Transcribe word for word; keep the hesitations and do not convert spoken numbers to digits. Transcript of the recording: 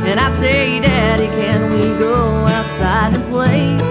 And I'd say, Daddy, can we go outside and play?